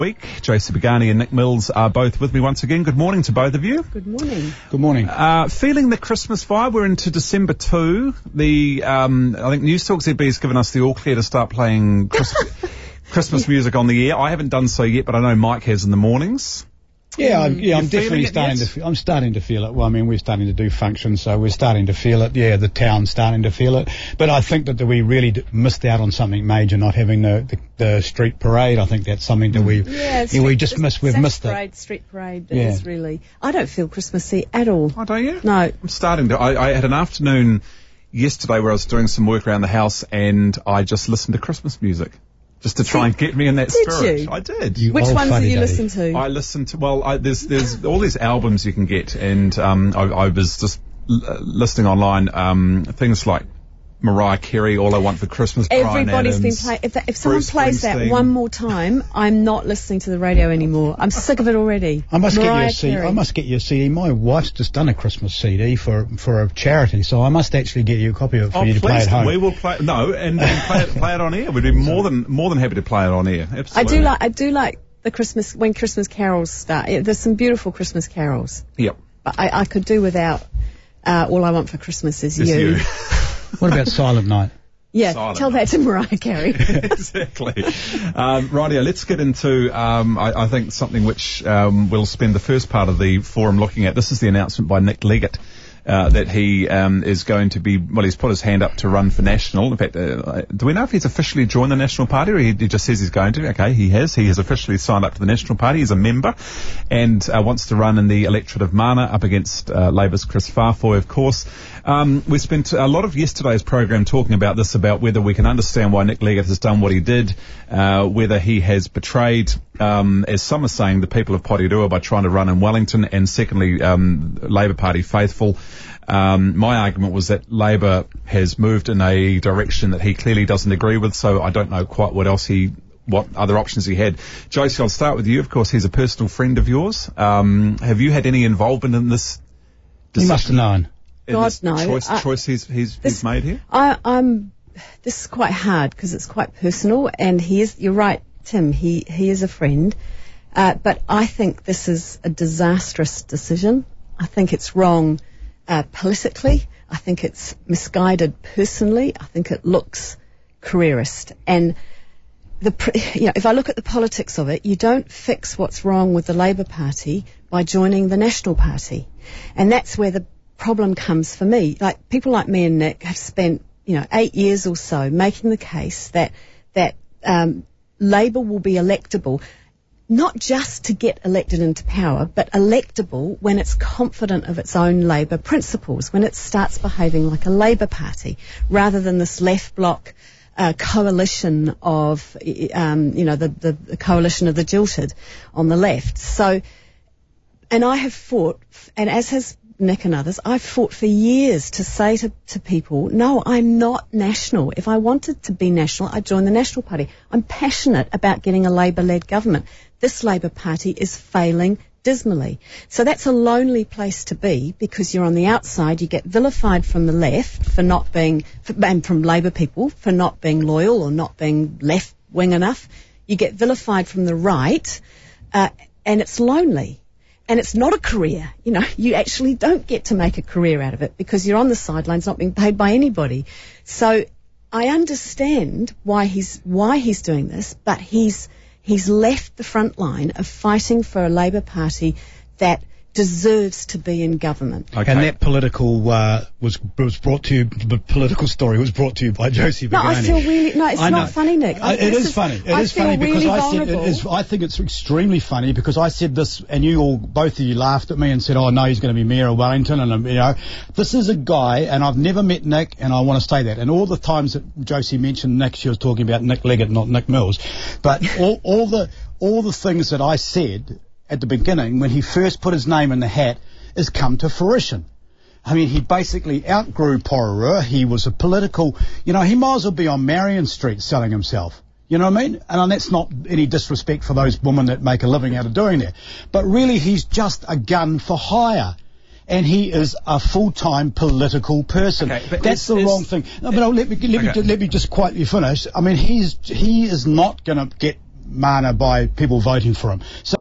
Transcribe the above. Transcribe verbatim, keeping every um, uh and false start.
Week. Josie Pagani and Nick Mills are both with me once again. Good morning to both of you. Good morning. Good morning. Uh, feeling the Christmas vibe. We're into December two. The um, I think News Talk Z B has given us the all clear to start playing Christmas, Christmas music on the air. I haven't done so yet, but I know Mike has in the mornings. Yeah, I'm, yeah, I'm You're definitely starting yet? to. Fe- I'm starting to feel it. Well, I mean, we're starting to do functions, so we're starting to feel it. Yeah, the town's starting to feel it. But I think that we really d- missed out on something major, not having the, the, the street parade. I think that's something that we Yeah, yeah, we just missed. We've missed parade, it. Street parade Yeah. is really. I don't feel Christmassy at all. Oh, don't you? No. I'm starting to. I, I had an afternoon yesterday where I was doing some work around the house and I just listened to Christmas music. Just to try and get me in that Did spirit. you? I did. You Which old ones did you fuddy-duddy. listen to? I listened to, well, I, there's there's all these albums you can get, and um, I, I was just l- uh, listing online um, things like Mariah Carey, All I Want for Christmas, Bryan Everybody's been Adams, playing. If, that, if someone Bruce plays that Springsteen. one more time, I'm not listening to the radio anymore. I'm sick of it already. I must Mariah get you a C D. Carey. I must get you a C D. My wife's just done a Christmas C D for for a charity, so I must actually get you a copy of it for Oh, you to play please, at home. we will play. No, and, and play, it, play it on air. We'd be more than more than happy to play it on air. Absolutely. I do like. I do like the Christmas when Christmas carols start. Yeah, there's some beautiful Christmas carols, Yep. but I, I could do without. Uh, All I Want for Christmas is It's you. you. What about Silent Night? Yeah, Silent tell that to Mariah Carey. Exactly. Um, rightio, let's get into, um, I, I think, something which um, we'll spend the first part of the forum looking at. This is the announcement by Nick Leggett uh, that he um, is going to be, well, he's put his hand up to run for National. In fact, uh, do we know if he's officially joined the National Party or he, he just says he's going to? Okay, he has. He has officially signed up to the National Party. He's a member and uh, wants to run in the electorate of Mana up against uh, Labour's Chris Farfoy, of course. Um, we spent a lot of yesterday's program talking about this, about whether we can understand why Nick Leggett has done what he did, uh, whether he has betrayed, um, as some are saying, the people of Porirua by trying to run in Wellington, and secondly, um, Labour Party faithful. Um, my argument was that Labour has moved in a direction that he clearly doesn't agree with, so I don't know quite what else he, what other options he had. Josie, I'll start with you. Of course, he's a personal friend of yours. Um, have you had any involvement in this You must have known. in God, this no. choice, I- choice he's, he's, This- he's made here? I, I'm. This is quite hard because it's quite personal, and he is. You're right, Tim. He he is a friend, uh, but I think this is a disastrous decision. I think it's wrong uh, politically. I think it's misguided personally. I think it looks careerist, and the pr- you know, if I look at the politics of it, you don't fix what's wrong with the Labour Party by joining the National Party, and that's where the problem comes for me. Like, people like me and Nick have spent, you know, eight years or so making the case that that um, Labour will be electable, not just to get elected into power, but electable when it's confident of its own Labour principles, when it starts behaving like a Labour Party, rather than this left bloc uh, coalition of, um, you know, the, the, the coalition of the jilted on the left. So, and I have fought, and as has Nick and others, I've fought for years to say to, to people, no, I'm not national. If I wanted to be national, I'd join the National Party. I'm passionate about getting a Labour-led government. This Labour Party is failing dismally. So that's a lonely place to be, because you're on the outside, you get vilified from the left for not being, for, and from Labour people for not being loyal or not being left-wing enough. You get vilified from the right, uh, and it's lonely. And it's not a career, you know, you actually don't get to make a career out of it because you're on the sidelines not being paid by anybody. So I understand why he's, why he's doing this, but he's, he's left the front line of fighting for a Labour Party that deserves to be in government. Okay. And that political uh, was was brought to you. The political story was brought to you by Josie No, Pagani. I feel really, no, it's I not know. funny, Nick. Uh, it This is funny. It I is feel funny because really I said vulnerable. it is. I think it's extremely funny because I said this, and you all, both of you, laughed at me and said, "Oh no, he's going to be mayor of Wellington." And um, you know, this is a guy, and I've never met Nick, and I want to say that. And all the times that Josie mentioned Nick, she was talking about Nick Leggett, not Nick Mills. But all, all the all the things that I said at the beginning when he first put his name in the hat has come to fruition. I mean, he basically outgrew Porirua. He was a political, you know, he might as well be on Marion Street selling himself. You know what I mean? And that's not any disrespect for those women that make a living out of doing that. But really, he's just a gun for hire. And he is a full-time political person. Okay, but that's is, the is, wrong thing. No, but I'll, let me let okay. me let me just quietly finish. I mean, he's he is not going to get mana by people voting for him. So